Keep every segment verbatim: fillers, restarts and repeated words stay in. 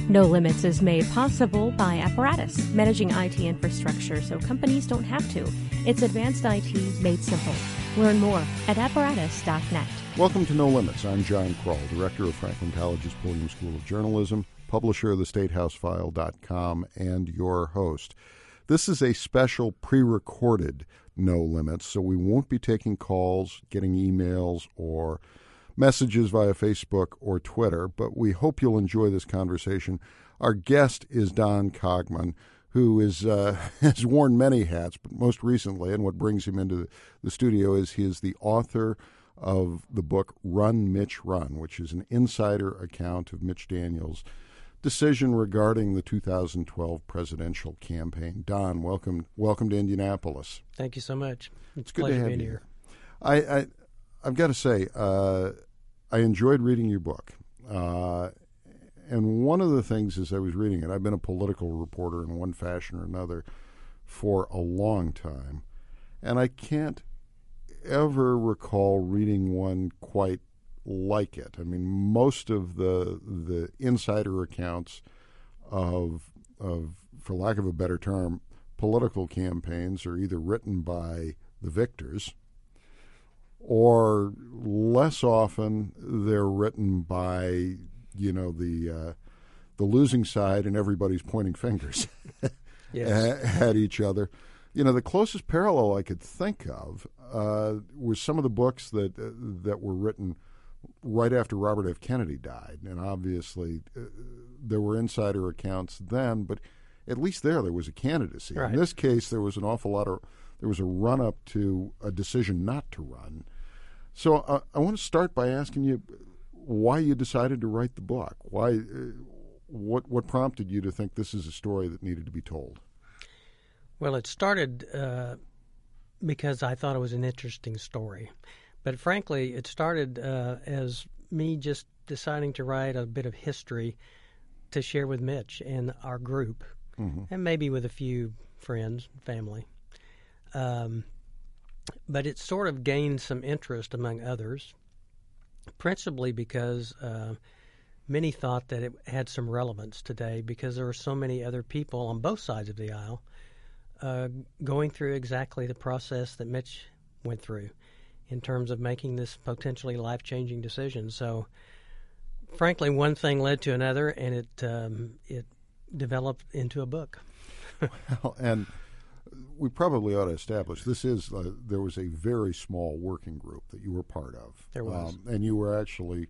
No Limits is made possible by Apparatus, managing I T infrastructure so companies don't have to. It's advanced I T made simple. Learn more at apparatus dot net. Welcome to No Limits. I'm John Kroll, Director of Franklin College's Pulliam School of Journalism, publisher of the state house file dot com, and your host. This is a special pre-recorded No Limits, so we won't be taking calls, getting emails, or messages via Facebook or Twitter, but we hope you'll enjoy this conversation. Our guest is Don Cogman, who is uh, has worn many hats, but most recently, and what brings him into the studio is he is the author of the book Run, Mitch, Run, which is an insider account of Mitch Daniels' decision regarding the two thousand twelve presidential campaign. Don, welcome welcome to Indianapolis. Thank you so much. It's, it's a good pleasure to have being you here. I, I, I've got to say, uh, I enjoyed reading your book. Uh, and one of the things as I was reading it, I've been a political reporter in one fashion or another for a long time, and I can't ever recall reading one quite like it. I mean, most of the the insider accounts of of, for lack of a better term, political campaigns are either written by the victors, or less often they're written by, you know, the uh, the losing side, and everybody's pointing fingers yes. at, at each other. You know, the closest parallel I could think of uh, was some of the books that uh, that were written right after Robert F. Kennedy died, and obviously uh, there were insider accounts then, but at least there there was a candidacy. Right. In this case, there was an awful lot of there was a run up to a decision not to run. So uh, I want to start by asking you why you decided to write the book. Why, uh, what what prompted you to think this is a story that needed to be told? Well, it started uh, because I thought it was an interesting story. But frankly, it started uh, as me just deciding to write a bit of history to share with Mitch and our group, mm-hmm. and maybe with a few friends, family. Um, but it sort of gained some interest among others, principally because uh, many thought that it had some relevance today because there were so many other people on both sides of the aisle uh, going through exactly the process that Mitch went through in terms of making this potentially life-changing decision. So, frankly, one thing led to another, and it um, it developed into a book. Well, and we probably ought to establish this is uh, there was a very small working group that you were part of. There was, um, and you were actually,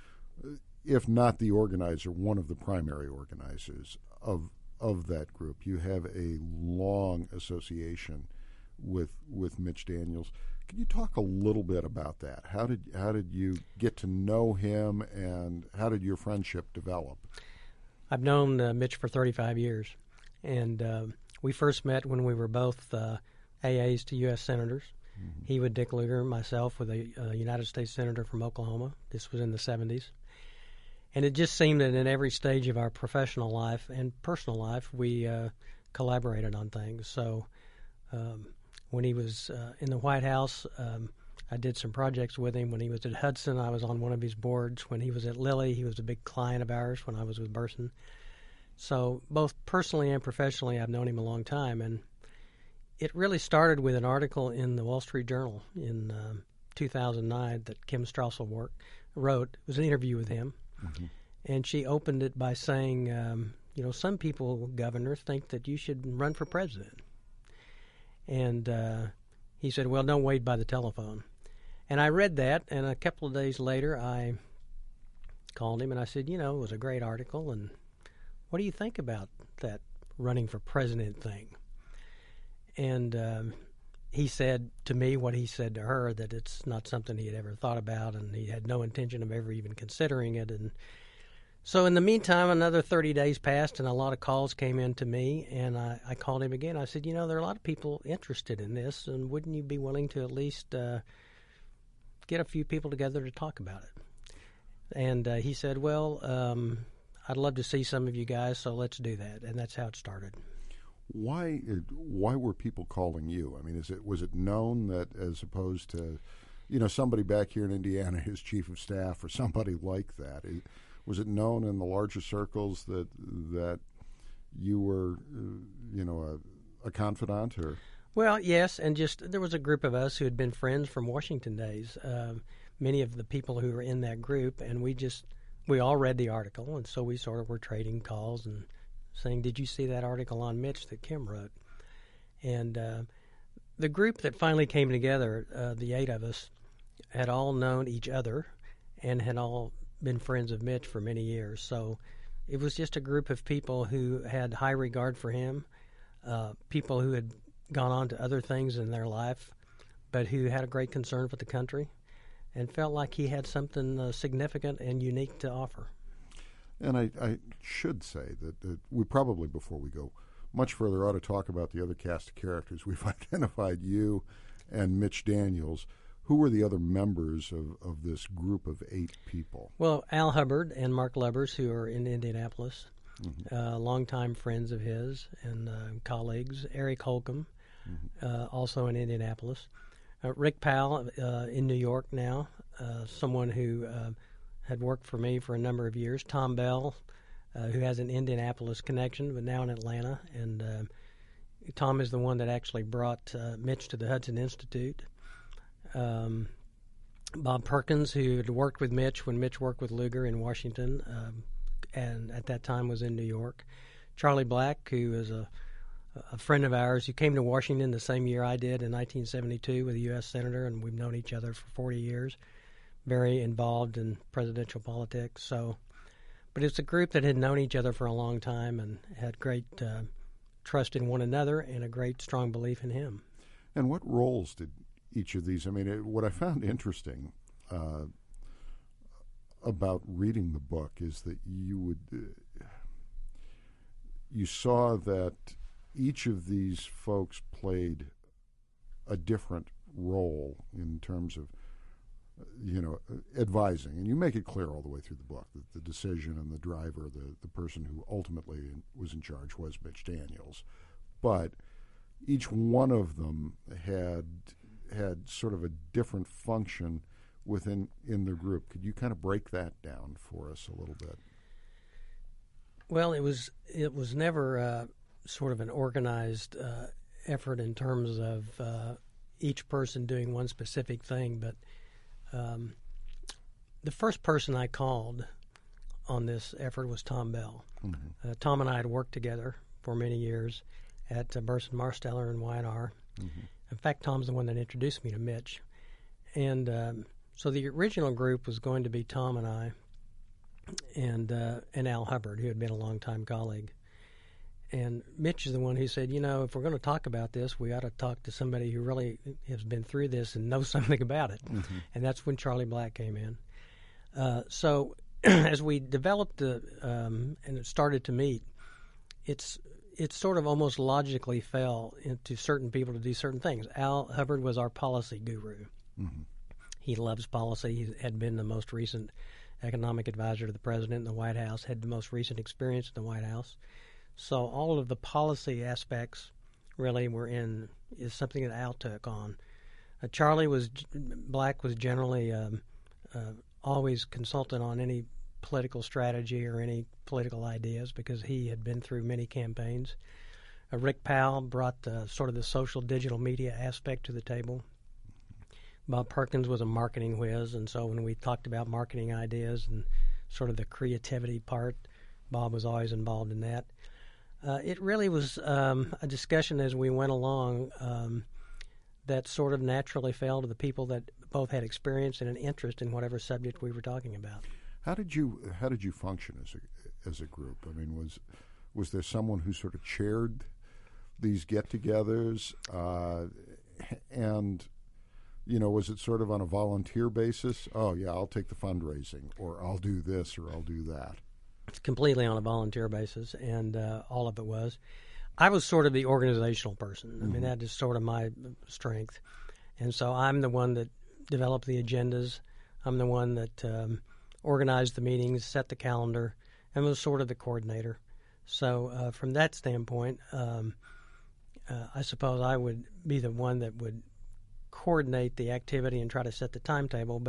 if not the organizer, one of the primary organizers of of that group. You have a long association with with Mitch Daniels. Can you talk a little bit about that? How did how did you get to know him, and how did your friendship develop? I've known uh, Mitch for thirty-five years, and uh, we first met when we were both uh, A As to U S senators. Mm-hmm. He with Dick Lugar, myself with a uh, United States senator from Oklahoma. This was in the seventies. And it just seemed that in every stage of our professional life and personal life, we uh, collaborated on things. So um, when he was uh, in the White House, um, I did some projects with him. When he was at Hudson, I was on one of his boards. When he was at Lilly, he was a big client of ours when I was with Burson. So both personally and professionally, I've known him a long time. And it really started with an article in the Wall Street Journal in um, two thousand nine that Kim Strassel worked, wrote. It was an interview with him. Mm-hmm. And she opened it by saying, um, you know, some people, Governor, think that you should run for president. And uh, he said, well, don't wait by the telephone. And I read that, and a couple of days later, I called him, and I said, you know, it was a great article, and what do you think about that running for president thing? And um, he said to me what he said to her, that it's not something he had ever thought about, and he had no intention of ever even considering it. And so in the meantime, another thirty days passed, and a lot of calls came in to me, and I, I called him again. I said, you know, there are a lot of people interested in this, and wouldn't you be willing to at least uh, get a few people together to talk about it? And uh, he said, well, um, I'd love to see some of you guys, so let's do that. And that's how it started. Why why were people calling you? I mean, is it was it known that as opposed to, you know, somebody back here in Indiana, his chief of staff or somebody like that, was it known in the larger circles that that you were, uh, you know, a, a confidant? Or Well, yes, and just there was a group of us who had been friends from Washington days. Um, many of the people who were in that group, and we just we all read the article, and so we sort of were trading calls and saying, "Did you see that article on Mitch that Kim wrote?" And uh, the group that finally came together, uh, the eight of us, had all known each other and had all been friends of Mitch for many years. So it was just a group of people who had high regard for him, uh, people who had gone on to other things in their life, but who had a great concern for the country and felt like he had something uh, significant and unique to offer. And I, I should say that, that we probably, before we go much further, ought to talk about the other cast of characters. We've identified you and Mitch Daniels. Who were the other members of, of this group of eight people? Well, Al Hubbard and Mark Lubbers, who are in Indianapolis, Mm-hmm. uh, longtime friends of his and uh, colleagues. Eric Holcomb, mm-hmm. uh, also in Indianapolis. Uh, Rick Powell uh, in New York now, uh, someone who uh, had worked for me for a number of years. Tom Bell, uh, who has an Indianapolis connection, but now in Atlanta. And uh, Tom is the one that actually brought uh, Mitch to the Hudson Institute. Um, Bob Perkins, who had worked with Mitch when Mitch worked with Lugar in Washington, um, and at that time was in New York. Charlie Black, who is a, a friend of ours, who came to Washington the same year I did in nineteen seventy-two with a U S senator, and we've known each other for forty years, very involved in presidential politics. So, but it's a group that had known each other for a long time and had great uh, trust in one another and a great strong belief in him. And what roles did each of these, I mean, it, what I found interesting uh, about reading the book is that you would, uh, you saw that each of these folks played a different role in terms of, uh, you know, advising. And you make it clear all the way through the book that the decision and the driver, the, the person who ultimately was in charge was Mitch Daniels. But each one of them had had sort of a different function within in the group. Could you kind of break that down for us a little bit? Well, it was it was never uh, sort of an organized uh, effort in terms of uh, each person doing one specific thing, but um, the first person I called on this effort was Tom Bell. Mm-hmm. Uh, Tom and I had worked together for many years at uh, Burson Marsteller and Y and R. Mm-hmm. In fact, Tom's the one that introduced me to Mitch. And um, so the original group was going to be Tom and I and uh, and Al Hubbard, who had been a longtime colleague. And Mitch is the one who said, you know, if we're going to talk about this, we ought to talk to somebody who really has been through this and knows something about it. Mm-hmm. And that's when Charlie Black came in. Uh, so as we developed the, um, and it started to meet, it's it sort of almost logically fell into certain people to do certain things. Al Hubbard was our policy guru. Mm-hmm. He loves policy. He had been the most recent economic advisor to the president in the White House, had the most recent experience in the White House. So all of the policy aspects really were in, is something that Al took on. Uh, Charlie was, Black was generally um, uh, always consultant on any political strategy or any political ideas because he had been through many campaigns. Uh, Rick Powell brought uh, sort of the social digital media aspect to the table. Bob Perkins was a marketing whiz, and so when we talked about marketing ideas and sort of the creativity part, Bob was always involved in that. Uh, it really was um, a discussion as we went along um, that sort of naturally fell to the people that both had experience and an interest in whatever subject we were talking about. How did you how did you function as a as a group? I mean, was was there someone who sort of chaired these get-togethers, uh, and you know, was it sort of on a volunteer basis? Oh yeah, I'll take the fundraising, or I'll do this, or I'll do that. It's completely on a volunteer basis, and uh, all of it was. I was sort of the organizational person. Mm-hmm. I mean, that is sort of my strength, and so I'm the one that developed the agendas. I'm the one that um, organized the meetings, set the calendar, and was sort of the coordinator. So uh, from that standpoint, um, uh, I suppose I would be the one that would coordinate the activity and try to set the timetable. But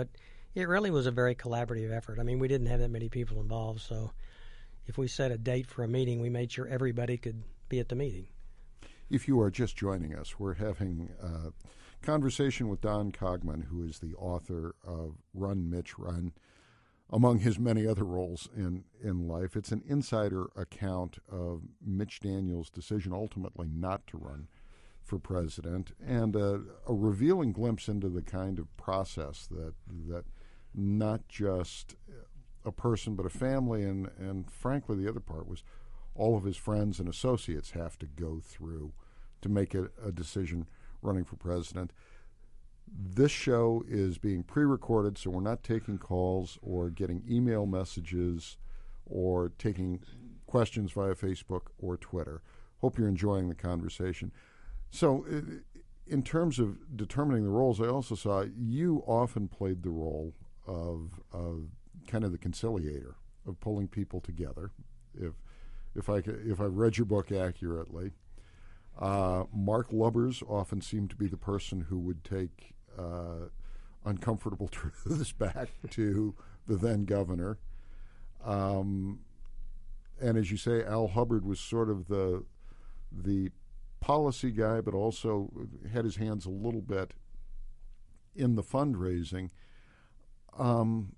It really was a very collaborative effort. I mean, we didn't have that many people involved, so if we set a date for a meeting, we made sure everybody could be at the meeting. If you are just joining us, we're having a conversation with Don Cogman, who is the author of Run, Mitch, Run, among his many other roles in, in life. It's an insider account of Mitch Daniels' decision ultimately not to run for president, and a, a revealing glimpse into the kind of process that that not just a person but a family, and, and frankly the other part was all of his friends and associates have to go through to make a, a decision running for president. This show is being pre-recorded, so we're not taking calls or getting email messages or taking questions via Facebook or Twitter. Hope you're enjoying the conversation. So in terms of determining the roles, I also saw you often played the role of, of kind of the conciliator, of pulling people together, if if I if I've read your book accurately. Uh, Mark Lubbers often seemed to be the person who would take uh, uncomfortable truths back to the then governor. Um, and as you say, Al Hubbard was sort of the the policy guy, but also had his hands a little bit in the fundraising. Um,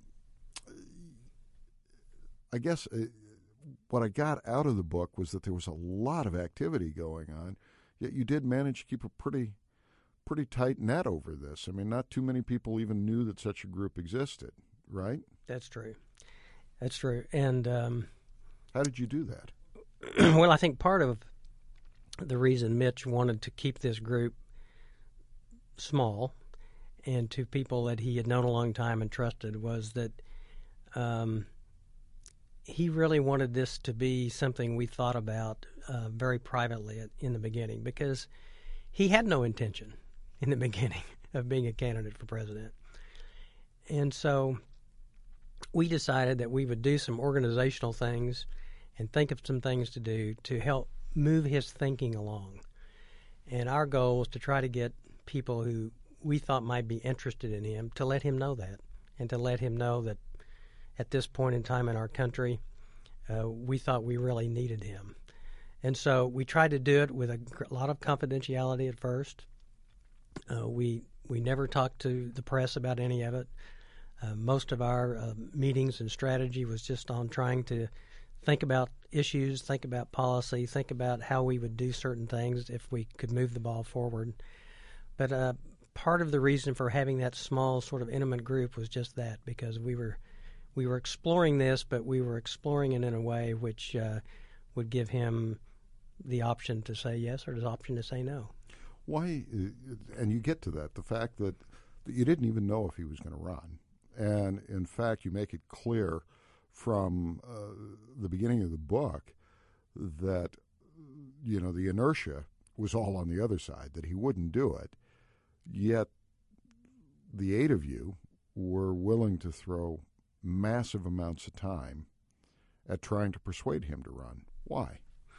I guess uh, what I got out of the book was that there was a lot of activity going on, yet you did manage to keep a pretty pretty tight net over this. I mean, not too many people even knew that such a group existed, right? That's true. That's true. And um, how did you do that? Well, I think part of the reason Mitch wanted to keep this group small and to people that he had known a long time and trusted was that um, he really wanted this to be something we thought about uh, very privately at, in the beginning, because he had no intention in the beginning of being a candidate for president. And so we decided that we would do some organizational things and think of some things to do to help move his thinking along. And our goal was to try to get people who we thought might be interested in him to let him know that, and to let him know that at this point in time in our country, uh, we thought we really needed him. And so we tried to do it with a lot of confidentiality at first. Uh, we we never talked to the press about any of it. Uh, most of our uh, meetings and strategy was just on trying to think about issues, think about policy, think about how we would do certain things if we could move the ball forward. But uh, part of the reason for having that small sort of intimate group was just that, because we were we were exploring this, but we were exploring it in a way which uh, would give him the option to say yes or the option to say no. Why, and you get to that, the fact that you didn't even know if he was going to run. And in fact, you make it clear from uh, the beginning of the book that, you know, the inertia was all on the other side, that he wouldn't do it. Yet the eight of you were willing to throw massive amounts of time at trying to persuade him to run. Why?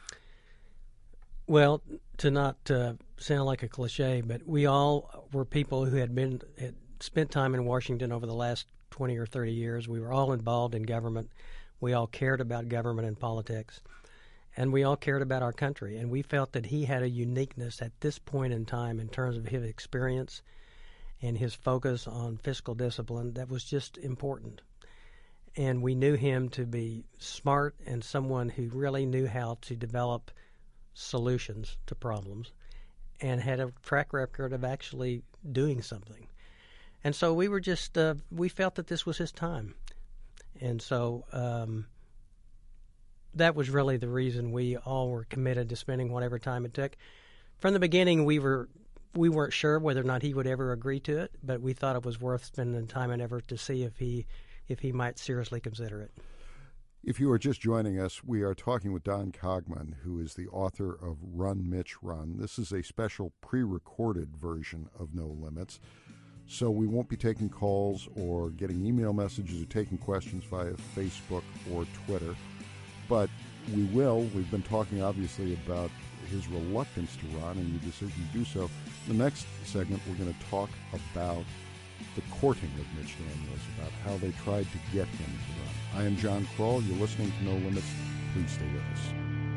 Well, to not uh, sound like a cliche, but we all were people who had been had spent time in Washington over the last twenty or thirty years. We were all involved in government. We all cared about government and politics, and we all cared about our country. And we felt that he had a uniqueness at this point in time in terms of his experience and his focus on fiscal discipline that was just important. And we knew him to be smart and someone who really knew how to develop solutions to problems and had a track record of actually doing something. And so we were just, uh, we felt that this was his time. And so um, that was really the reason we all were committed to spending whatever time it took. From the beginning, we were, we weren't sure whether or not he would ever agree to it, but we thought it was worth spending time and effort to see if he, if he might seriously consider it. If you are just joining us, we are talking with Don Cogman, who is the author of Run, Mitch, Run. This is a special pre-recorded version of No Limits, so we won't be taking calls or getting email messages or taking questions via Facebook or Twitter, but we will. We've been talking, obviously, about his reluctance to run and the decision to do so. In the next segment, we're going to talk about the courting of Mitch Daniels, about how they tried to get him to run. I am John Kroll. You're listening to No Limits. Please stay with us.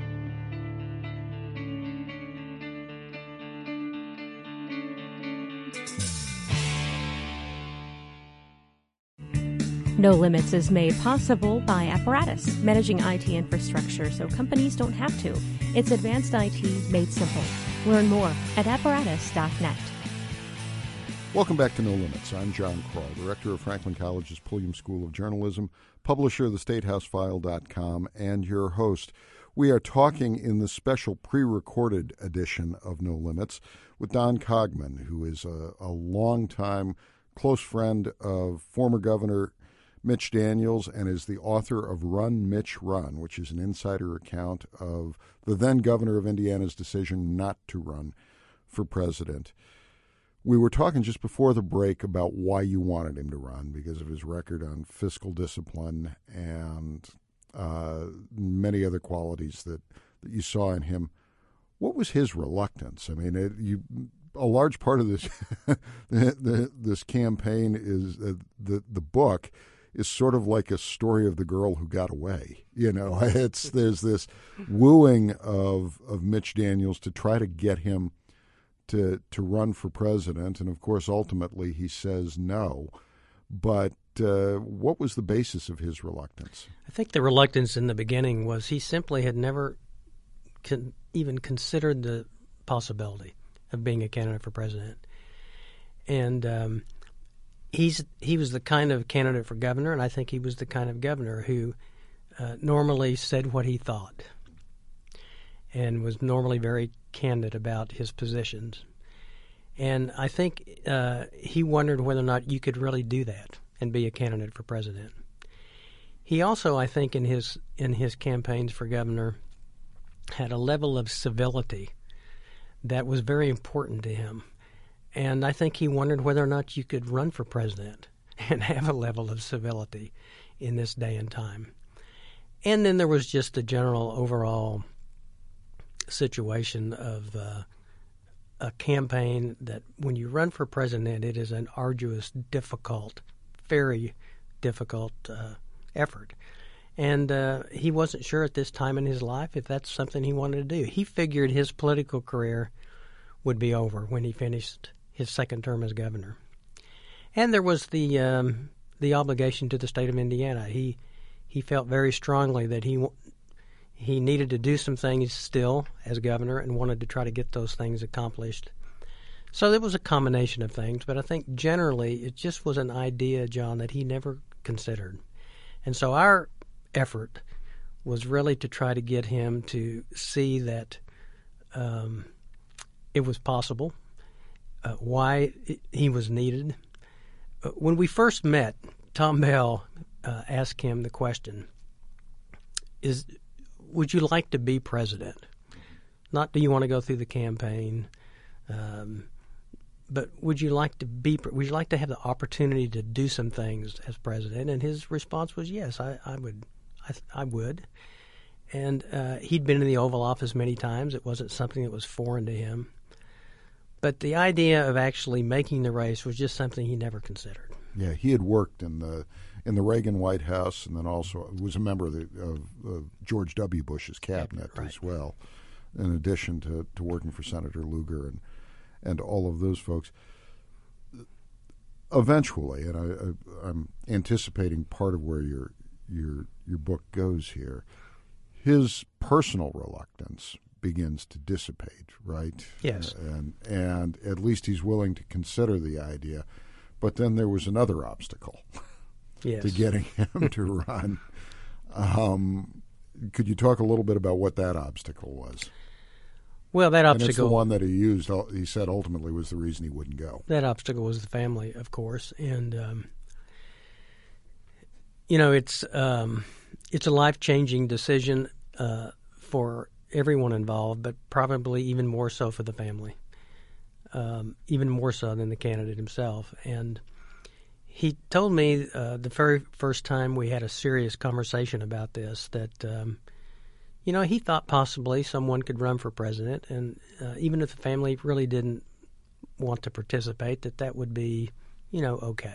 No Limits is made possible by Apparatus, managing I T infrastructure so companies don't have to. It's advanced I T made simple. Learn more at apparatus dot net. Welcome back to No Limits. I'm John Kroll, director of Franklin College's Pulliam School of Journalism, publisher of the state house file dot com, and your host. We are talking in the special pre-recorded edition of No Limits with Don Cogman, who is a, a longtime close friend of former Governor Mitch Daniels and is the author of Run, Mitch, Run, which is an insider account of the then governor of Indiana's decision not to run for president. We were talking just before the break about why you wanted him to run, because of his record on fiscal discipline and uh, many other qualities that, that you saw in him. What was his reluctance? I mean, it, you a large part of this the, the, this campaign is uh, the the book is sort of like a story of the girl who got away. You know, it's there's this wooing of of Mitch Daniels to try to get him to to run for president, and of course, ultimately he says no. But uh, what was the basis of his reluctance? I think the reluctance in the beginning was he simply had never con- even considered the possibility of being a candidate for president, and um, he's he was the kind of candidate for governor, and I think he was the kind of governor who uh, normally said what he thought and was normally very candid about his positions. And I think uh, he wondered whether or not you could really do that and be a candidate for president. He also, I think, in his in his campaigns for governor, had a level of civility that was very important to him. And I think he wondered whether or not you could run for president and have a level of civility in this day and time. And then there was just the general overall situation of uh, a campaign that when you run for president, it is an arduous, difficult, very difficult uh, effort. And uh, he wasn't sure at this time in his life if that's something he wanted to do. He figured his political career would be over when he finished his second term as governor. And there was the um, the obligation to the state of Indiana. He he felt very strongly that he he needed to do some things still as governor and wanted to try to get those things accomplished. So there was a combination of things, but I think generally it just was an idea, John, that he never considered. And so our effort was really to try to get him to see that um, it was possible, uh, why it, he was needed. Uh, when we first met, Tom Bell uh, asked him the question, is, would you like to be president? Not do you want to go through the campaign, um, but would you like to be? Would you like to have the opportunity to do some things as president? And his response was, yes, I, I would. I, I would. And uh, he'd been in the Oval Office many times. It wasn't something that was foreign to him. But the idea of actually making the race was just something he never considered. Yeah, he had worked in the in the Reagan White House, and then also was a member of, the, of, of George W. Bush's cabinet right. as well, in addition to, to working for Senator Lugar and and all of those folks. Eventually, and I, I, I'm anticipating part of where your your your book goes here, his personal reluctance begins to dissipate, right? Yes. And and at least he's willing to consider the idea. But then there was another obstacle yes. to getting him to run. Um, could you talk a little bit about what that obstacle was? Well, that obstacle... And it's the one that he used, he said ultimately was the reason he wouldn't go. That obstacle was the family, of course. And, um, you know, it's, um, it's a life-changing decision uh, for everyone involved, but probably even more so for the family. Um, even more so than the candidate himself. And he told me uh, the very first time we had a serious conversation about this that, um, you know, he thought possibly someone could run for president, and uh, even if the family really didn't want to participate, that that would be you know, okay.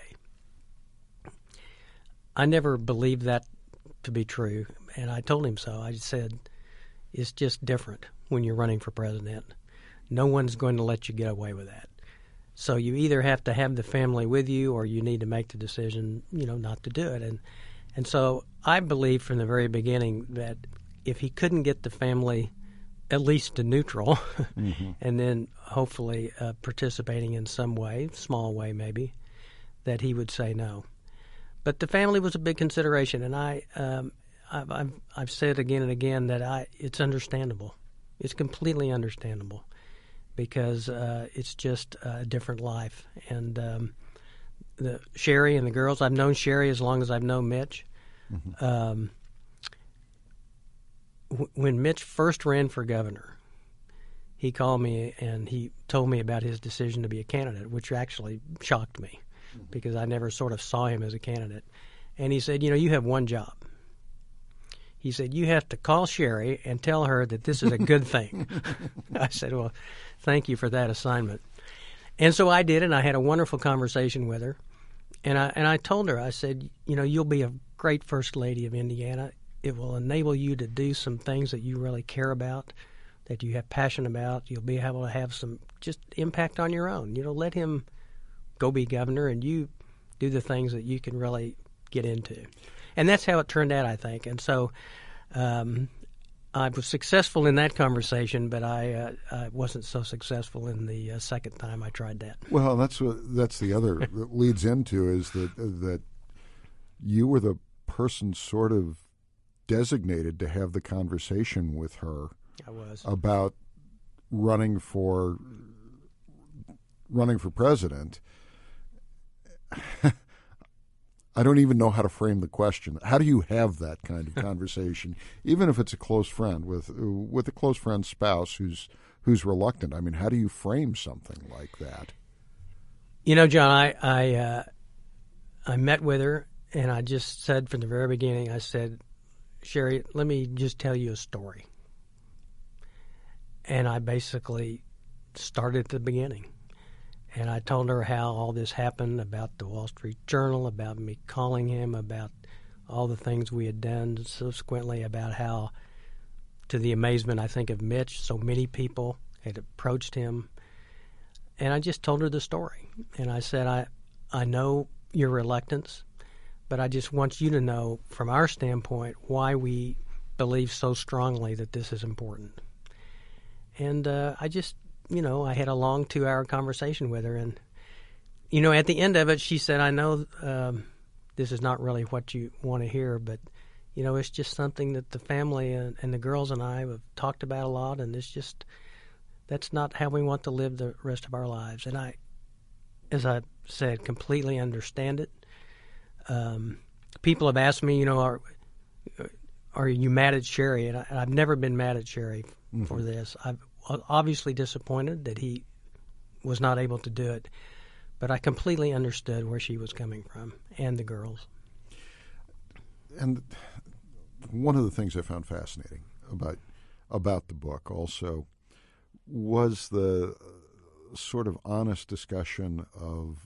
I never believed that to be true, and I told him so. I said, it's just different when you're running for president. No one's going to let you get away with that. So you either have to have the family with you, or you need to make the decision, you know, not to do it. And and so I believed from the very beginning that if he couldn't get the family at least to neutral, mm-hmm. and then hopefully uh, participating in some way, small way maybe, that he would say no. But the family was a big consideration, and I, um, I've, I've, I've said again and again that I, it's understandable. It's completely understandable, because uh, it's just a different life. And um, the Sherry and the girls, I've known Sherry as long as I've known Mitch. Mm-hmm. Um, w- when Mitch first ran for governor, he called me and he told me about his decision to be a candidate, which actually shocked me, mm-hmm. because I never sort of saw him as a candidate. And he said, you know, you have one job. He said, you have to call Sherry and tell her that this is a good thing. I said, well, thank you for that assignment. And so I did, and I had a wonderful conversation with her. And I and I told her, I said, you know, you'll be a great First Lady of Indiana. It will enable you to do some things that you really care about, that you have passion about. You'll be able to have some just impact on your own. You know, let him go be governor, and you do the things that you can really get into. And that's how it turned out, I think. And so um, I was successful in that conversation, but I, uh, I wasn't so successful in the uh, second time I tried that. Well, that's what that's the other that leads into is that that you were the person sort of designated to have the conversation with her. I was about running for running for president. I don't even know how to frame the question. How do you have that kind of conversation, even if it's a close friend with with a close friend's spouse who's who's reluctant? I mean, how do you frame something like that? You know, John, I I, uh, I met with her, and I just said from the very beginning, I said, Sherry, let me just tell you a story. And I basically started at the beginning. And I told her how all this happened, about the Wall Street Journal, about me calling him, about all the things we had done subsequently, about how, to the amazement, I think, of Mitch, so many people had approached him. And I just told her the story. And I said, I, I know your reluctance, but I just want you to know, from our standpoint, why we believe so strongly that this is important. And uh, I just... You know, I had a long two-hour conversation with her, and, you know, at the end of it, she said, I know um, this is not really what you want to hear, but, you know, it's just something that the family and, and the girls and I have talked about a lot, and it's just, that's not how we want to live the rest of our lives. And I, as I said, completely understand it. Um, people have asked me, you know, are, are you mad at Sherry? And, I, and I've never been mad at Sherry mm-hmm. for this. I've obviously disappointed that he was not able to do it, but I completely understood where she was coming from, and the girls. And one of the things I found fascinating about about the book also was the sort of honest discussion of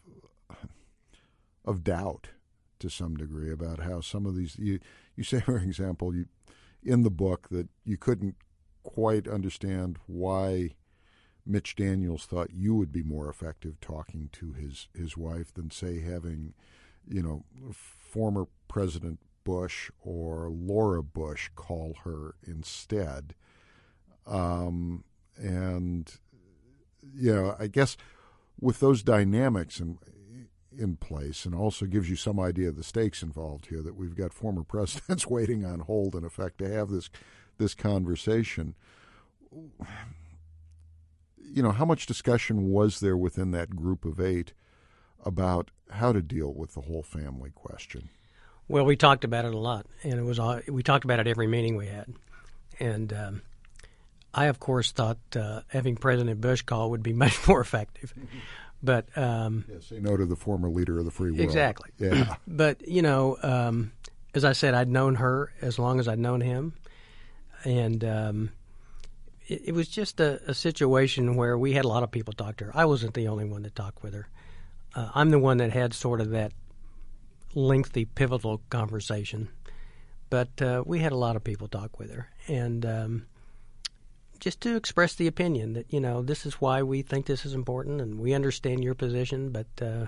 of doubt to some degree about how some of these you you say, for example, you in the book that you couldn't quite understand why Mitch Daniels thought you would be more effective talking to his, his wife than, say, having, you know, former President Bush or Laura Bush call her instead. Um, and, you know, I guess with those dynamics in, in place, and also gives you some idea of the stakes involved here, that we've got former presidents waiting on hold, in effect, to have this this conversation. You know, how much discussion was there within that group of eight about how to deal with the whole family question? Well, we talked about it a lot, and it was all, we talked about it every meeting we had. And um, I, of course, thought uh, having President Bush call would be much more effective. But um, yeah, say no to the former leader of the free world. Exactly. Yeah. But, you know, um, as I said, I'd known her as long as I'd known him. And um, it, it was just a, a situation where we had a lot of people talk to her. I wasn't the only one that talked with her. uh, I'm the one that had sort of that lengthy, pivotal conversation. But uh, we had a lot of people talk with her, and um, just to express the opinion that, you know, this is why we think this is important, and we understand your position, but uh,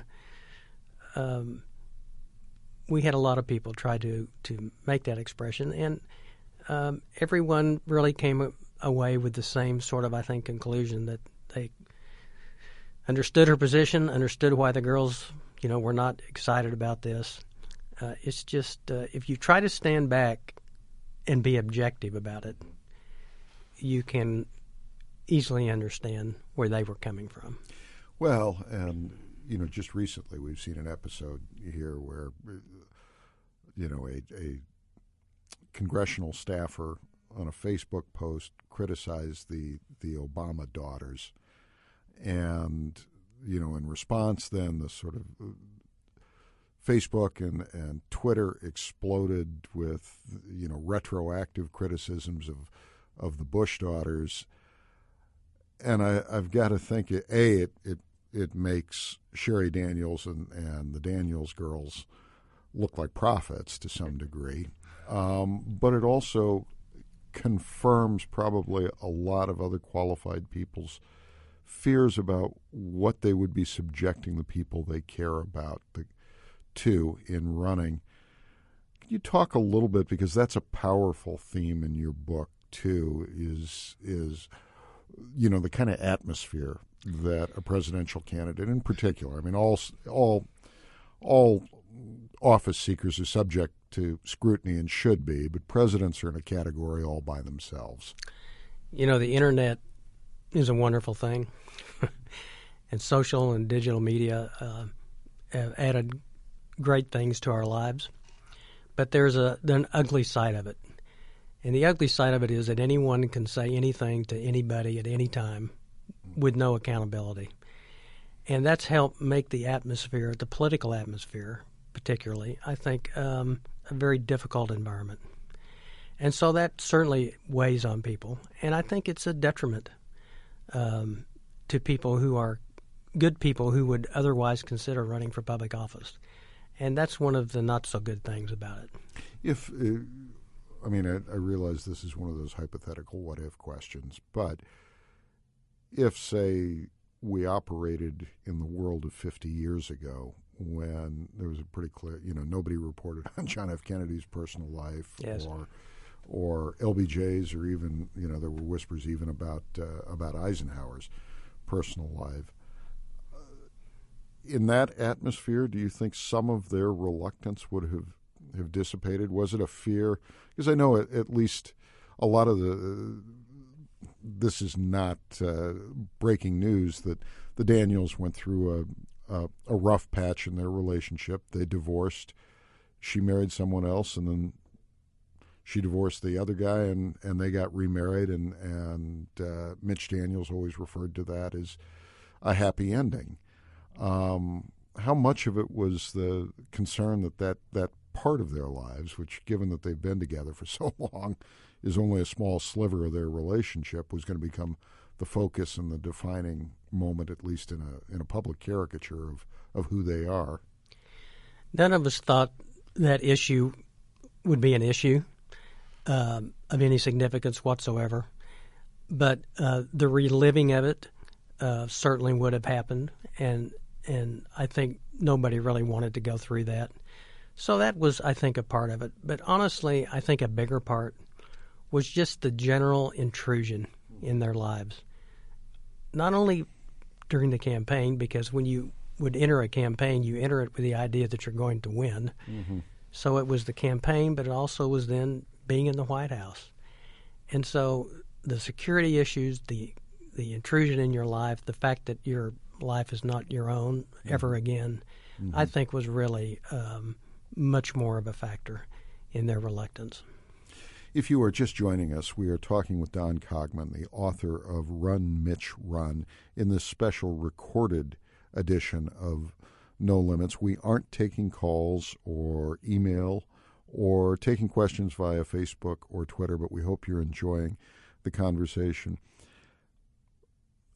um, we had a lot of people try to, to make that expression, and um, everyone really came away with the same sort of, I think, conclusion, that they understood her position, understood why the girls, you know, were not excited about this. Uh, it's just, uh, if you try to stand back and be objective about it, you can easily understand where they were coming from. Well, and, you know, just recently we've seen an episode here where, you know, a, a congressional staffer on a Facebook post criticized the, the Obama daughters. And, you know, in response then the sort of Facebook and, and Twitter exploded with, you know, retroactive criticisms of of the Bush daughters. And I, I've got to think, it, A, it, it it makes Sherry Daniels and, and the Daniels girls look like prophets to some degree. Um, but it also confirms probably a lot of other qualified people's fears about what they would be subjecting the people they care about the, to in running. Can you talk a little bit, because that's a powerful theme in your book too, is is you know, the kind of atmosphere that a presidential candidate in particular, I mean all all all office seekers are subject to scrutiny and should be, but presidents are in a category all by themselves. You know, the internet is a wonderful thing, and social and digital media uh, have added great things to our lives, but there's a an ugly side of it. And the ugly side of it is that anyone can say anything to anybody at any time with no accountability. And that's helped make the atmosphere, the political atmosphere particularly, I think, um, a very difficult environment. And so that certainly weighs on people. And I think it's a detriment um, to people who are good people who would otherwise consider running for public office. And that's one of the not-so-good things about it. If, uh, I mean, I, I realize this is one of those hypothetical what-if questions, but if, say, we operated in the world of fifty years ago when there was a pretty clear, you know, nobody reported on John F. Kennedy's personal life, yes, or or L B J's, or even, you know, there were whispers even about, uh, about Eisenhower's personal life. In that atmosphere, do you think some of their reluctance would have, have dissipated? Was it a fear? Because I know at, at least a lot of the, uh, this is not uh, breaking news, that the Daniels went through a, a, a rough patch in their relationship. They divorced. She married someone else, and then she divorced the other guy, and, and they got remarried, and, and uh, Mitch Daniels always referred to that as a happy ending. Um, how much of it was the concern that, that that part of their lives, which, given that they've been together for so long, is only a small sliver of their relationship, was going to become the focus and the defining moment, at least in a in a public caricature of, of who they are? None of us thought that issue would be an issue um, of any significance whatsoever, but uh, the reliving of it uh, certainly would have happened, and and I think nobody really wanted to go through that. So that was, I think, a part of it. But honestly, I think a bigger part was just the general intrusion in their lives. Not only during the campaign, because when you would enter a campaign, you enter it with the idea that you're going to win. Mm-hmm. So it was the campaign, but it also was then being in the White House. And so the security issues, the the intrusion in your life, the fact that your life is not your own mm-hmm. ever again, mm-hmm. I think was really um, much more of a factor in their reluctance. If you are just joining us, we are talking with Don Cogman, the author of Run, Mitch, Run, in this special recorded edition of No Limits. We aren't taking calls or email or taking questions via Facebook or Twitter, but we hope you're enjoying the conversation.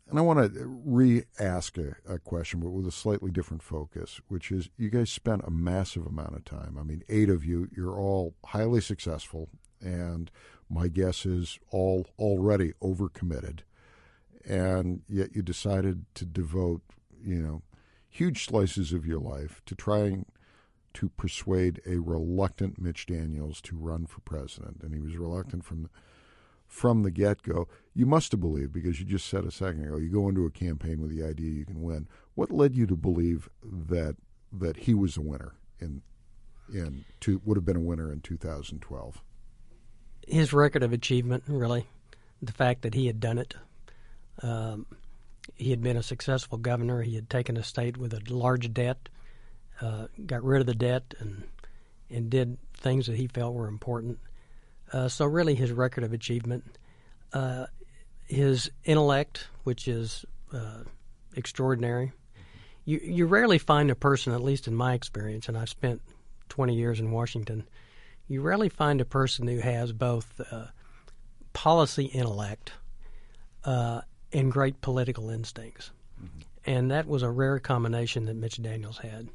and I want to re-ask a, a question, but with a slightly different focus, which is you guys spent a massive amount of time. I mean, eight of you, you're all highly successful, and my guess is all already overcommitted. And yet you decided to devote, you know, huge slices of your life to trying to persuade a reluctant Mitch Daniels to run for president. And he was reluctant from the, from the get-go. You must have believed, because you just said a second ago, you go into a campaign with the idea you can win. What led you to believe that that he was a winner in in two, would have been a winner in two thousand twelve? His record of achievement, really, the fact that he had done it. Um, he had been a successful governor. He had taken a state with a large debt, uh, got rid of the debt, and and did things that he felt were important. Uh, so really his record of achievement, uh, his intellect, which is uh, extraordinary. You you rarely find a person, at least in my experience, and I've spent twenty years in Washington, you rarely find a person who has both uh, policy intellect uh, and great political instincts. Mm-hmm. And that was a rare combination that Mitch Daniels had.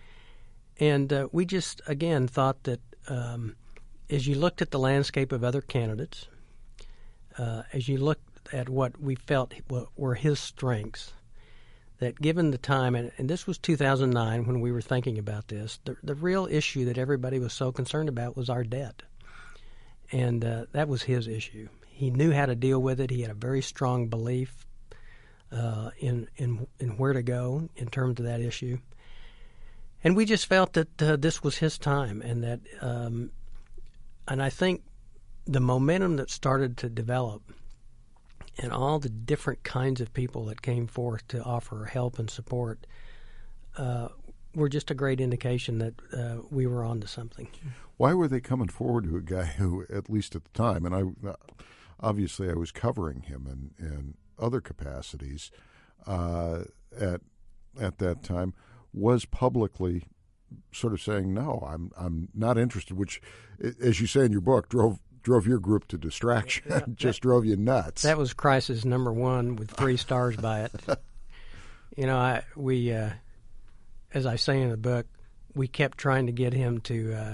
And uh, we just, again, thought that um, as you looked at the landscape of other candidates, uh, as you looked at what we felt were his strengths, that given the time, and, and this was two thousand nine when we were thinking about this, the, the real issue that everybody was so concerned about was our debt. And uh, that was his issue. He knew how to deal with it. He had a very strong belief uh, in, in, in where to go in terms of that issue. And we just felt that uh, this was his time, and that, um, and I think the momentum that started to develop and all the different kinds of people that came forth to offer help and support uh, were just a great indication that uh, we were on to something. Why were they coming forward to a guy who, at least at the time, and I obviously I was covering him in, in other capacities uh, at at that time, was publicly sort of saying, no, I'm I'm not interested, which, as you say in your book, drove drove your group to distraction, yeah, just that, drove you nuts. That was crisis number one with three stars by it. You know, I we, uh, as I say in the book, we kept trying to get him to uh,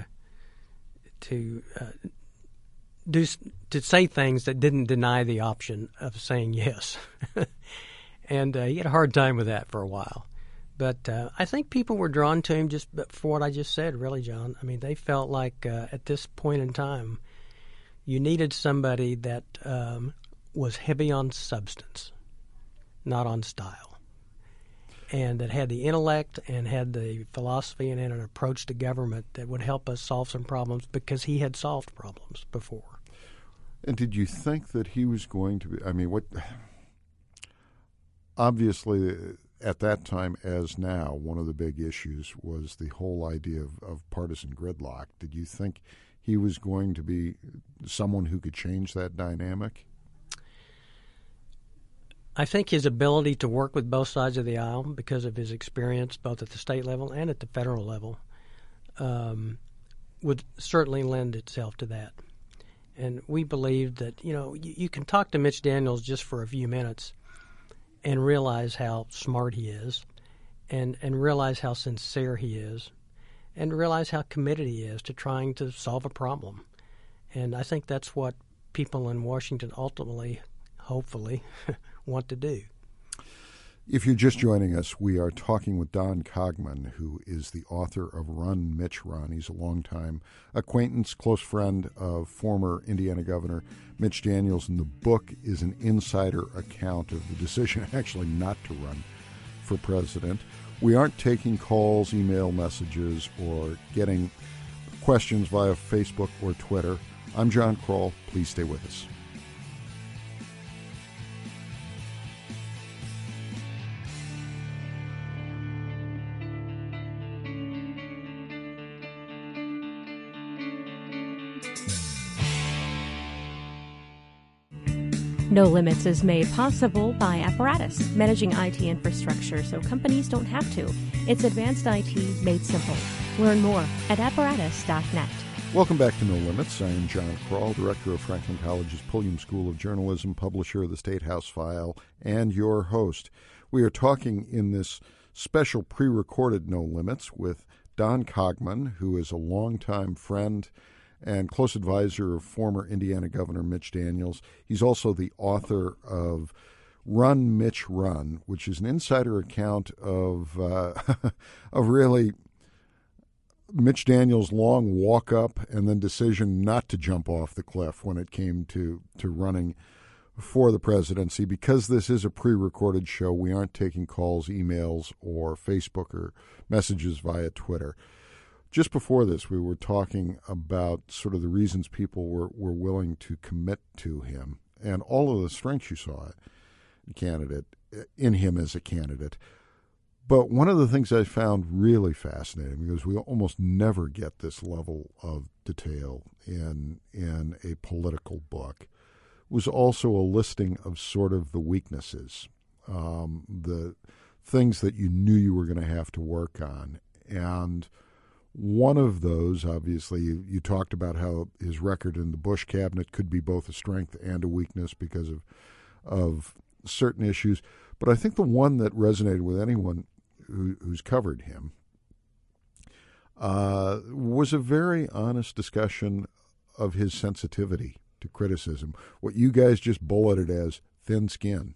to uh, do to say things that didn't deny the option of saying yes, and uh, he had a hard time with that for a while. But uh, I think people were drawn to him just for what I just said, really, John. I mean, they felt like uh, at this point in time, you needed somebody that um, was heavy on substance, not on style, and that had the intellect and had the philosophy and had an approach to government that would help us solve some problems, because he had solved problems before. And did you think that he was going to be, I mean, what, obviously at that time as now, one of the big issues was the whole idea of, of partisan gridlock. Did you think he was going to be someone who could change that dynamic? I think his ability to work with both sides of the aisle, because of his experience both at the state level and at the federal level, um, would certainly lend itself to that. And we believed that, you know, you, you can talk to Mitch Daniels just for a few minutes and realize how smart he is, and, and realize how sincere he is, and realize how committed he is to trying to solve a problem. And I think that's what people in Washington ultimately, hopefully, want to do. If you're just joining us, we are talking with Don Cogman, who is the author of Run, Mitch, Run. He's a longtime acquaintance, close friend of former Indiana Governor Mitch Daniels, and the book is an insider account of the decision actually not to run for president. We aren't taking calls, email messages, or getting questions via Facebook or Twitter. I'm John Kroll. Please stay with us. No Limits is made possible by Apparatus, managing I T infrastructure so companies don't have to. It's advanced I T made simple. Learn more at apparatus dot net. Welcome back to No Limits. I am John Kroll, director of Franklin College's Pulliam School of Journalism, publisher of the State House File, and your host. We are talking in this special pre-recorded No Limits with Don Cogman, who is a longtime friend and close advisor of former Indiana Governor Mitch Daniels. He's also the author of Run, Mitch, Run, which is an insider account of uh, of really Mitch Daniels' long walk up and then decision not to jump off the cliff when it came to, to running for the presidency. Because this is a pre-recorded show, we aren't taking calls, emails, or Facebook or messages via Twitter. Just before this, we were talking about sort of the reasons people were, were willing to commit to him and all of the strengths you saw candidate in him as a candidate. But one of the things I found really fascinating, because we almost never get this level of detail in in a political book, was also a listing of sort of the weaknesses, um, the things that you knew you were going to have to work on. And one of those, obviously, you, you talked about how his record in the Bush cabinet could be both a strength and a weakness because of of certain issues. But I think the one that resonated with anyone who, who's covered him uh, was a very honest discussion of his sensitivity to criticism, what you guys just bulleted as thin skin.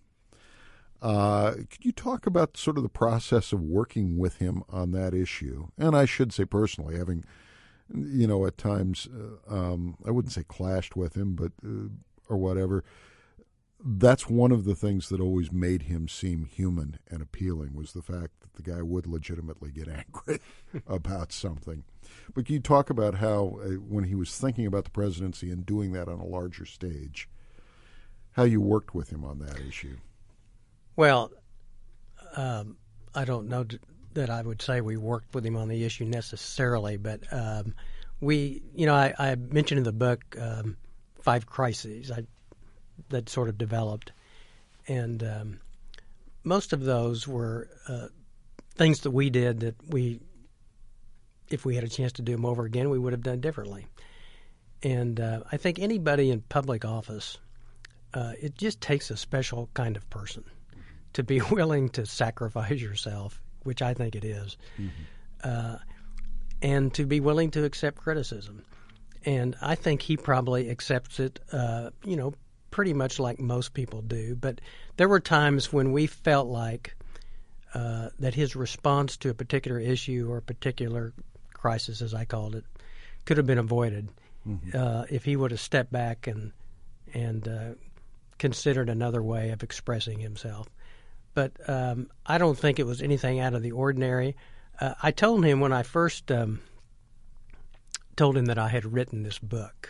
Uh, could you talk about sort of the process of working with him on that issue? And I should say personally, having, you know, at times, uh, um, I wouldn't say clashed with him, but uh, or whatever. That's one of the things that always made him seem human and appealing, was the fact that the guy would legitimately get angry about something. But can you talk about how, uh, when he was thinking about the presidency and doing that on a larger stage, how you worked with him on that issue? Well, um, I don't know that I would say we worked with him on the issue necessarily, but um, we, you know, I, I mentioned in the book um, five crises I, that sort of developed, and um, most of those were uh, things that we did that we, if we had a chance to do them over again, we would have done differently. And uh, I think anybody in public office, uh, it just takes a special kind of person to be willing to sacrifice yourself, which I think it is, mm-hmm. uh, and to be willing to accept criticism. And I think he probably accepts it, uh, you know, pretty much like most people do. But there were times when we felt like uh, that his response to a particular issue or a particular crisis, as I called it, could have been avoided mm-hmm. uh, if he would have stepped back and and uh, considered another way of expressing himself. But um, I don't think it was anything out of the ordinary. Uh, I told him when I first um, told him that I had written this book,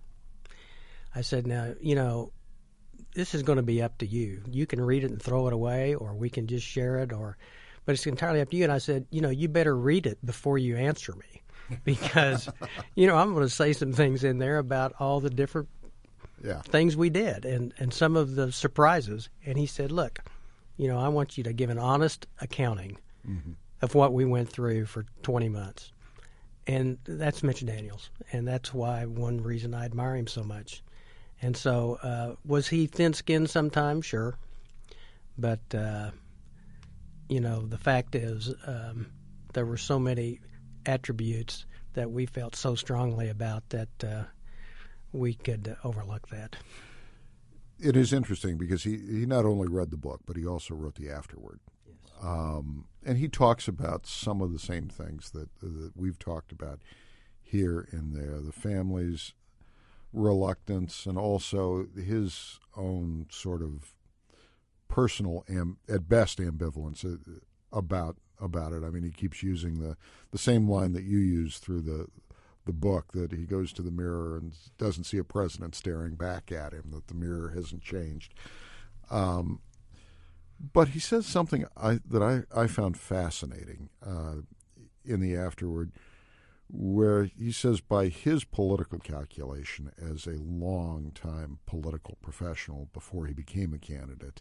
I said, now, you know, this is going to be up to you. You can read it and throw it away, or we can just share it, or, but it's entirely up to you. And I said, you know, you better read it before you answer me, because, you know, I'm going to say some things in there about all the different yeah. things we did and, and some of the surprises. And he said, look, you know, I want you to give an honest accounting mm-hmm. of what we went through for twenty months. And that's Mitch Daniels. And that's why one reason I admire him so much. And so, uh, was he thin-skinned sometimes? Sure. But, uh, you know, the fact is um, there were so many attributes that we felt so strongly about that uh, we could uh, overlook that. It is interesting because he, he not only read the book, but he also wrote the afterword. Yes. Um, and he talks about some of the same things that, that we've talked about here and there, the family's reluctance and also his own sort of personal, am, at best, ambivalence about about it. I mean, he keeps using the, the same line that you use through the the book, that he goes to the mirror and doesn't see a president staring back at him, that the mirror hasn't changed. Um, but he says something I, that I, I found fascinating uh, in the afterword, where he says by his political calculation as a long-time political professional before he became a candidate,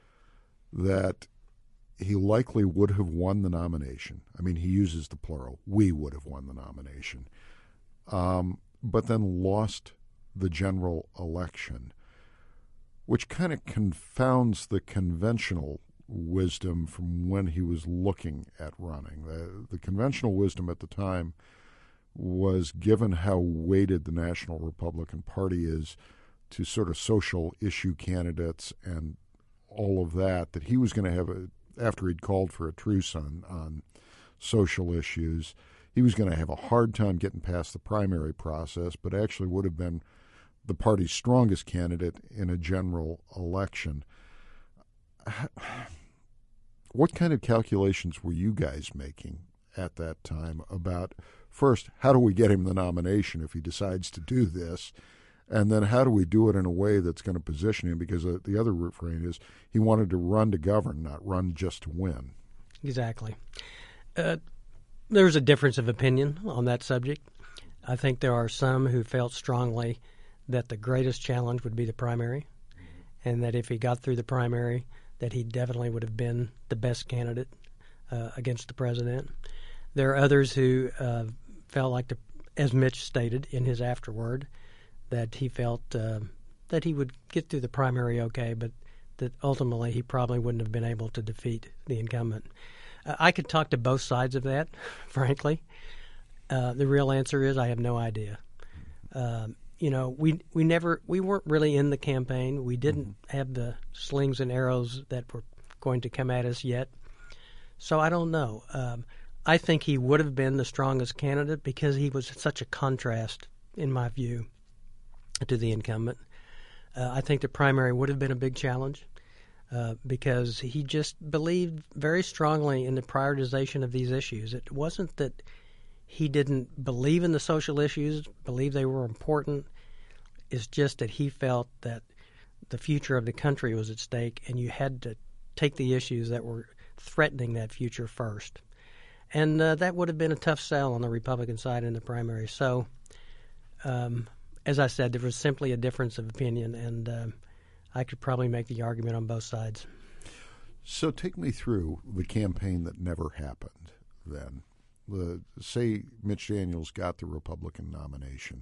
that he likely would have won the nomination. I mean, he uses the plural. We would have won the nomination. Um, but then lost the general election, which kind of confounds the conventional wisdom from when he was looking at running. The, the conventional wisdom at the time was, given how weighted the National Republican Party is to sort of social issue candidates and all of that, that he was going to have, a, after he'd called for a truce on, on social issues, he was going to have a hard time getting past the primary process, but actually would have been the party's strongest candidate in a general election. What kind of calculations were you guys making at that time about, first, how do we get him the nomination if he decides to do this? And then how do we do it in a way that's going to position him? Because uh, the other refrain is he wanted to run to govern, not run just to win. Exactly. Uh, there's a difference of opinion on that subject. I think there are some who felt strongly that the greatest challenge would be the primary, and that if he got through the primary, that he definitely would have been the best candidate uh, against the president. There are others who uh, felt like, the, as Mitch stated in his afterword, that he felt uh, that he would get through the primary okay, but that ultimately he probably wouldn't have been able to defeat the incumbent. Uh, I could talk to both sides of that, frankly. Uh, the real answer is I have no idea. Um, you know, we we never we weren't really in the campaign. We didn't mm-hmm. have the slings and arrows that were going to come at us yet. So I don't know. Um, I think he would have been the strongest candidate because he was such a contrast, in my view, to the incumbent. Uh, I think the primary would have been a big challenge uh, because he just believed very strongly in the prioritization of these issues. It wasn't that he didn't believe in the social issues, believe they were important. It's just that he felt that the future of the country was at stake, and you had to take the issues that were threatening that future first. And uh, that would have been a tough sell on the Republican side in the primary. So, um, as I said, there was simply a difference of opinion, and uh, I could probably make the argument on both sides. So take me through the campaign that never happened then. The, say Mitch Daniels got the Republican nomination.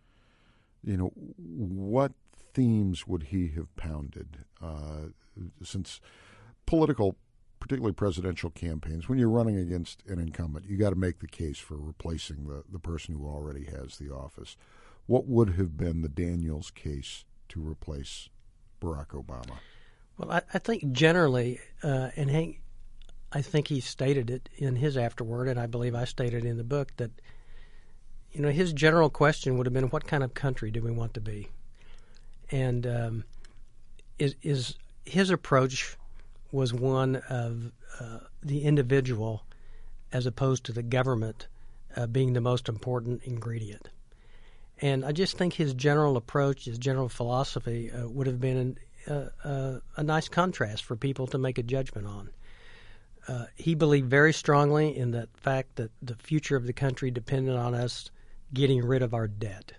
You know, what themes would he have pounded? Uh, since political, particularly presidential campaigns, when you're running against an incumbent, you got to make the case for replacing the, the person who already has the office. What would have been the Daniels case to replace Barack Obama? Well, I, I think generally, uh, and Hank, I think he stated it in his afterword, and I believe I stated in the book, that you know his general question would have been, what kind of country do we want to be? And um, is, is his approach was one of uh, the individual as opposed to the government uh, being the most important ingredient. And I just think his general approach, his general philosophy uh, would have been uh, uh, a nice contrast for people to make a judgment on. Uh, he believed very strongly in the fact that the future of the country depended on us getting rid of our debt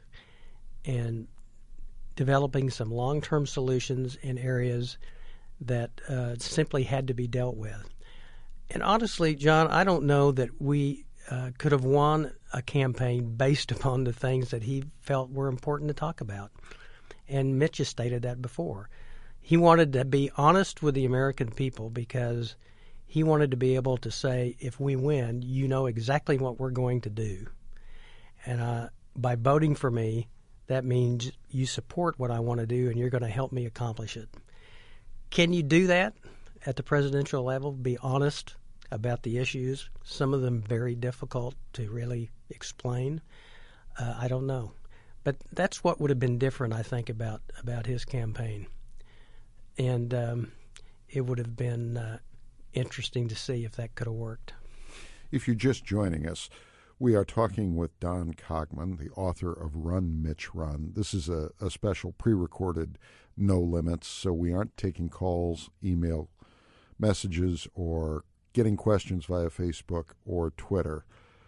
and developing some long-term solutions in areas that uh, simply had to be dealt with. And honestly, John, I don't know that we uh, could have won a campaign based upon the things that he felt were important to talk about. And Mitch has stated that before. He wanted to be honest with the American people because he wanted to be able to say, if we win, you know exactly what we're going to do. And uh, by voting for me, that means you support what I want to do and you're going to help me accomplish it. Can you do that at the presidential level, be honest about the issues, some of them very difficult to really explain? Uh, I don't know. But that's what would have been different, I think, about, about his campaign. And um, it would have been uh, interesting to see if that could have worked. If you're just joining us, we are talking with Don Cogman, the author of Run, Mitch, Run. This is a, a special pre-recorded No Limits, so we aren't taking calls, email messages, or getting questions via Facebook or Twitter.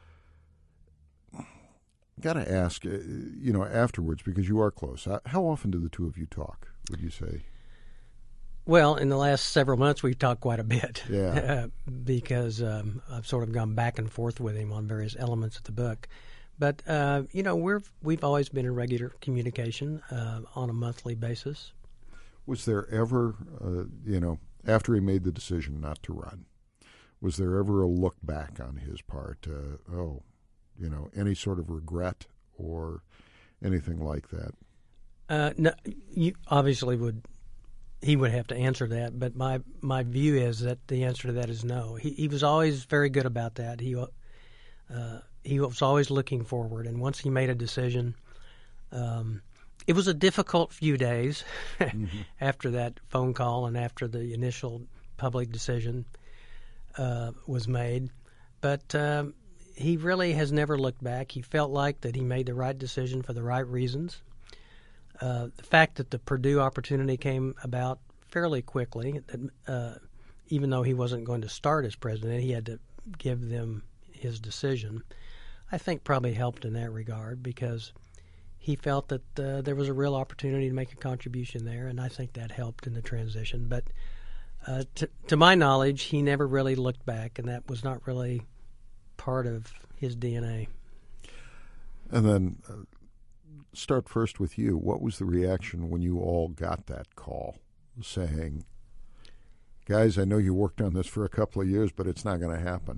Got to ask, you know, afterwards, because you are close, how often do the two of you talk, would you say? Well, in the last several months, we've talked quite a bit. Yeah. because um, I've sort of gone back and forth with him on various elements of the book. But uh, you know, we're we've always been in regular communication uh, on a monthly basis. Was there ever, uh, you know, after he made the decision not to run, was there ever a look back on his part? Uh, oh, you know, any sort of regret or anything like that? Uh, no, you obviously would. He would have to answer that, but my, my view is that the answer to that is no. He he was always very good about that. He uh, he was always looking forward, and once he made a decision, um, it was a difficult few days mm-hmm. after that phone call and after the initial public decision uh, was made. But um, he really has never looked back. He felt like that he made the right decision for the right reasons. Uh, the fact that the Purdue opportunity came about fairly quickly, that uh, even though he wasn't going to start as president, he had to give them his decision, I think probably helped in that regard because he felt that uh, there was a real opportunity to make a contribution there, and I think that helped in the transition. But uh, to, to my knowledge, he never really looked back, and that was not really part of his D N A. And then uh, start first with you. What was the reaction when you all got that call saying, guys, I know you worked on this for a couple of years, but it's not going to happen?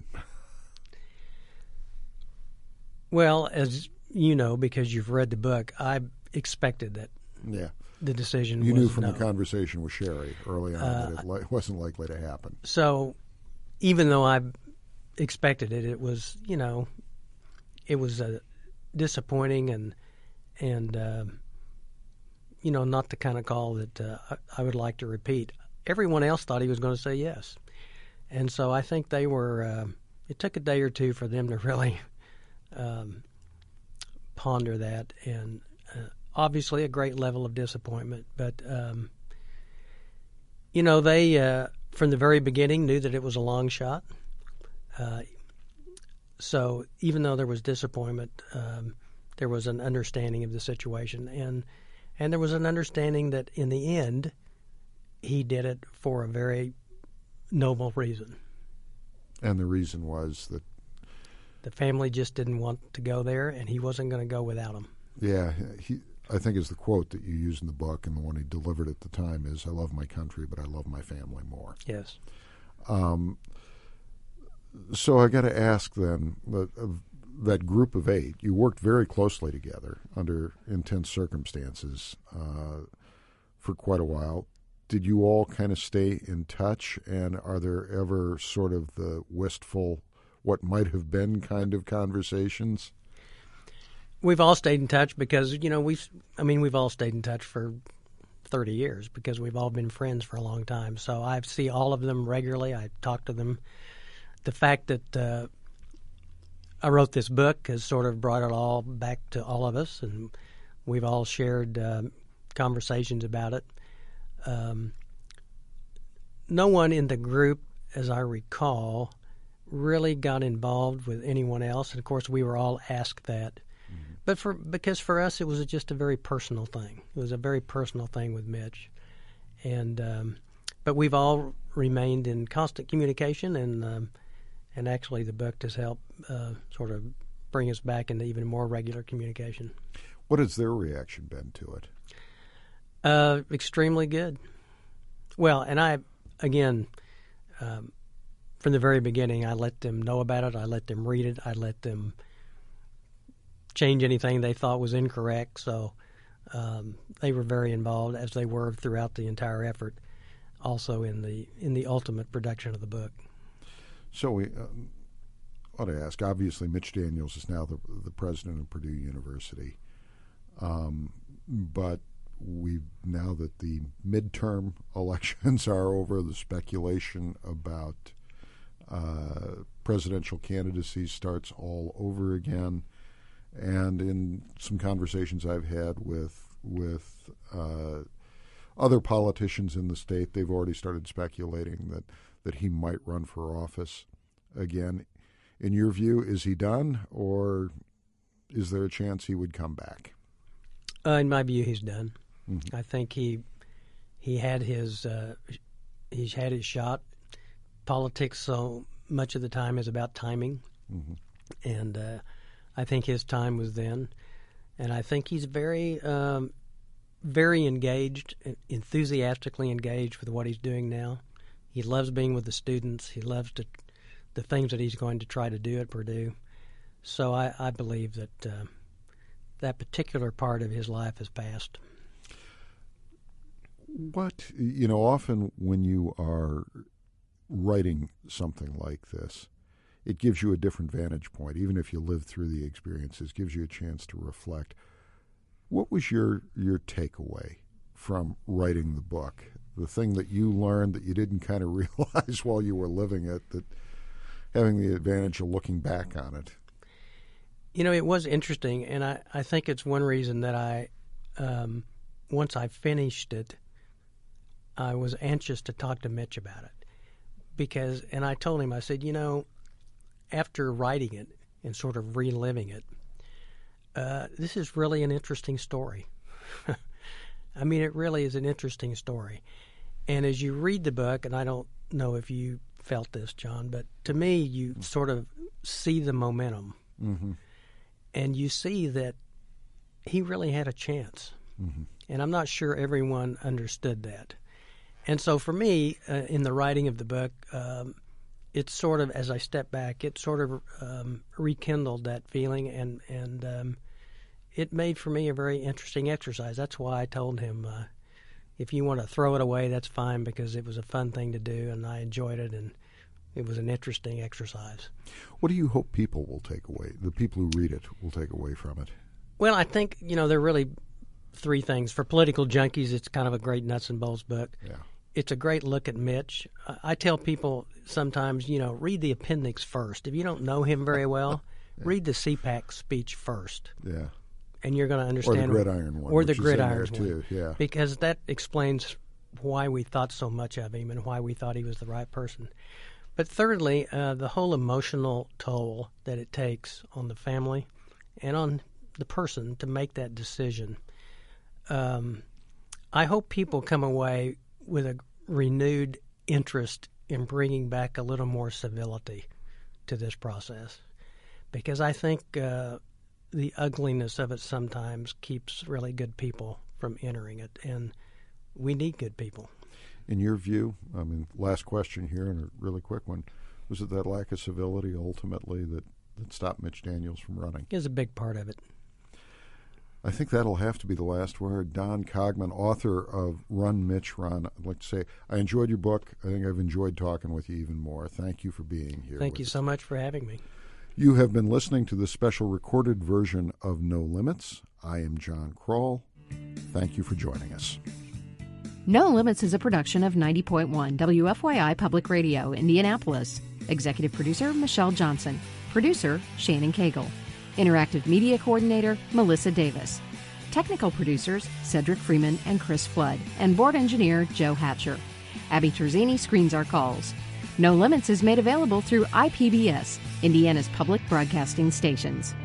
Well, as you know, because you've read the book, I expected that. Yeah. The decision you was knew from no. the conversation with Sherry early on uh, that it li- wasn't likely to happen. So even though I expected it, it was, you know, it was uh, disappointing and, and uh, you know, not the kind of call that uh, I, I would like to repeat. Everyone else thought he was going to say yes. And so I think they were, uh, it took a day or two for them to really um, ponder that, and uh, obviously a great level of disappointment. But, um, you know, they, uh, from the very beginning, knew that it was a long shot. Uh, so even though there was disappointment, um, there was an understanding of the situation. And, and there was an understanding that in the end, he did it for a very noble reason. And the reason was that the family just didn't want to go there, and he wasn't going to go without them. Yeah, he, I think is the quote that you use in the book, and the one he delivered at the time is, I love my country, but I love my family more. Yes. Um, so I got to ask then, that, of that group of eight, you worked very closely together under intense circumstances uh, for quite a while. Did you all kind of stay in touch, and are there ever sort of the wistful, what might have been kind of conversations? We've all stayed in touch because, you know, we've, I mean, we've all stayed in touch for thirty years because we've all been friends for a long time. So I see all of them regularly. I talk to them. The fact that uh, I wrote this book has sort of brought it all back to all of us, and we've all shared uh, conversations about it. Um, no one in the group, as I recall, really got involved with anyone else. And of course, we were all asked that. Mm-hmm. But for because for us, it was just a very personal thing. It was a very personal thing with Mitch. And um, but we've all remained in constant communication, and um, and actually the book has helped uh, sort of bring us back into even more regular communication. What has their reaction been to it? Uh, extremely good. Well, and I, again, um, from the very beginning, I let them know about it. I let them read it. I let them change anything they thought was incorrect. So um, they were very involved, as they were throughout the entire effort, also in the in the ultimate production of the book. So we uh, ought to ask, obviously Mitch Daniels is now the, the president of Purdue University, um, but we now that the midterm elections are over, the speculation about uh, presidential candidacy starts all over again. And in some conversations I've had with with uh, other politicians in the state, they've already started speculating that, that he might run for office again. In your view, is he done, or is there a chance he would come back? Uh, in my view, he's done. Mm-hmm. I think he he had his uh, he's had his shot. Politics, so much of the time, is about timing, mm-hmm. and uh, I think his time was then, and I think he's very, um, very engaged, enthusiastically engaged with what he's doing now. He loves being with the students. He loves to, the things that he's going to try to do at Purdue. So I, I believe that uh, that particular part of his life has passed. What, you know, often when you are writing something like this, it gives you a different vantage point, even if you live through the experiences, gives you a chance to reflect. What was your, your takeaway from writing the book? The thing that you learned that you didn't kind of realize while you were living it, that having the advantage of looking back on it? You know, it was interesting, and I, I think it's one reason that I, um, once I finished it, I was anxious to talk to Mitch about it. Because, and I told him, I said, you know, after writing it and sort of reliving it, uh, this is really an interesting story. I mean, it really is an interesting story. And as you read the book, and I don't know if you felt this, John, but to me, you sort of see the momentum. Mm-hmm. And you see that he really had a chance. Mm-hmm. And I'm not sure everyone understood that. And so for me, uh, in the writing of the book, um, it's sort of, as I step back, it sort of um, rekindled that feeling, and, and um, it made for me a very interesting exercise. That's why I told him, uh, if you want to throw it away, that's fine, because it was a fun thing to do, and I enjoyed it, and it was an interesting exercise. What do you hope people will take away, the people who read it will take away from it? Well, I think, you know, there are really three things. For political junkies, it's kind of a great nuts and bolts book. Yeah. It's a great look at Mitch. I tell people sometimes, you know, read the appendix first. If you don't know him very well, yeah. read the C PAC speech first. Yeah. And you're going to understand. Or the gridiron one. Or the which gridiron is in there one. too. Yeah. Because that explains why we thought so much of him and why we thought he was the right person. But thirdly, uh, the whole emotional toll that it takes on the family and on the person to make that decision. Um, I hope people come away with a renewed interest in bringing back a little more civility to this process, because I think uh, the ugliness of it sometimes keeps really good people from entering it, and we need good people. In your view, I mean, last question here, and a really quick one, was it that lack of civility ultimately that, that stopped Mitch Daniels from running? Is a big part of it. I think that'll have to be the last word. Don Cogman, author of Run, Mitch, Run. I'd like to say I enjoyed your book. I think I've enjoyed talking with you even more. Thank you for being here. Thank you so much for having me. You have been listening to the special recorded version of No Limits. I am John Kroll. Thank you for joining us. No Limits is a production of ninety point one W F Y I Public Radio, Indianapolis. Executive producer, Michelle Johnson. Producer, Shannon Cagle. Interactive Media Coordinator, Melissa Davis. Technical producers, Cedric Freeman and Chris Flood. And Board Engineer, Joe Hatcher. Abby Terzini screens our calls. No Limits is made available through I P B S, Indiana's public broadcasting stations.